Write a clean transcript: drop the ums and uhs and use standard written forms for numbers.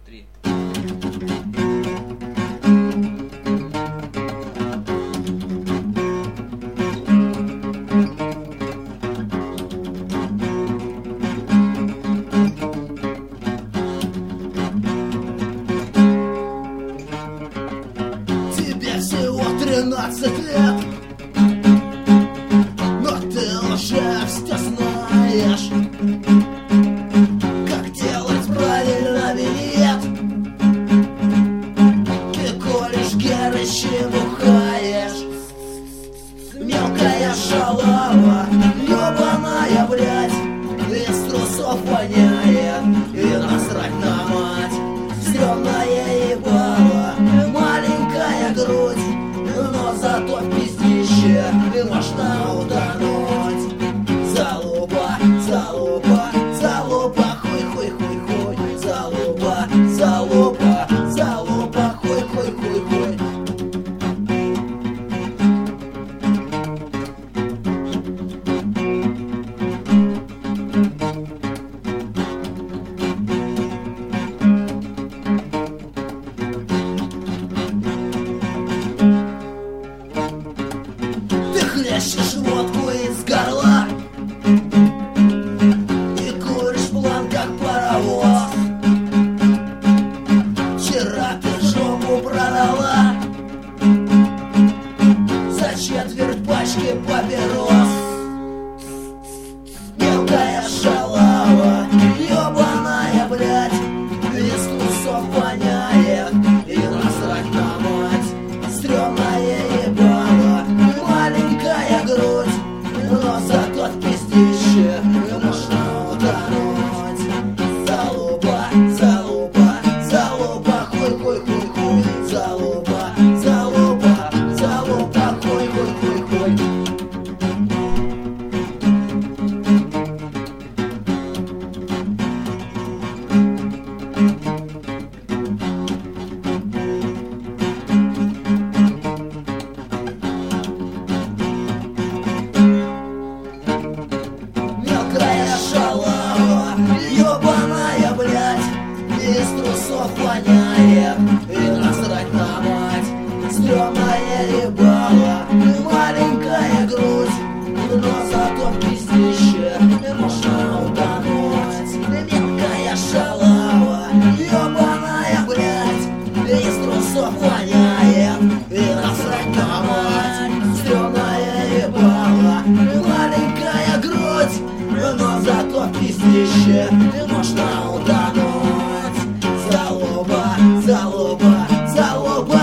3. Тебе всего 13 лет, но ты уже все знаешь, как делать правильно минет. Ты колешь герыч и бухаешь. Мелкая шалава, ёбаная, блядь, из трусов воняет, и насрать на мать. Стрёмное ебало, маленькая грудь, но зато в пиздище и можно утонуть. Залупа, залупа, залупа, хуй, хуй, хуй, хуй. Залупа, залупа, залупа, хуй, хуй, хуй, хуй. Ты хлещешь водку из горла и куришь план, как паровоз. Вчера ты жопу продала за четверть пачки папирос. Мелкая шалава, ёбаная, блядь, из трусов воняет, и насрать на мать. Стрёмное ебало, маленькая грудь, но зато в пиздище можно утонуть. Залупа, залупа, залупа, хуй, хуй, хуй, хуй. Залупа, залупа, залупа, хуй, хуй, хуй, хуй. Мелкая шалава, ёбаная, блядь, из трусов воняет, и насрать на мать. Стрёмное ебало, маленькая грудь, но зато в пиздище можно утонуть. Мелкая шалава, ёбаная, блядь, из трусов воняет, и насрать на мать. Стрёмное ебало, маленькая грудь, но зато в пиздище можно утонуть. Залупа, залупа, залупа.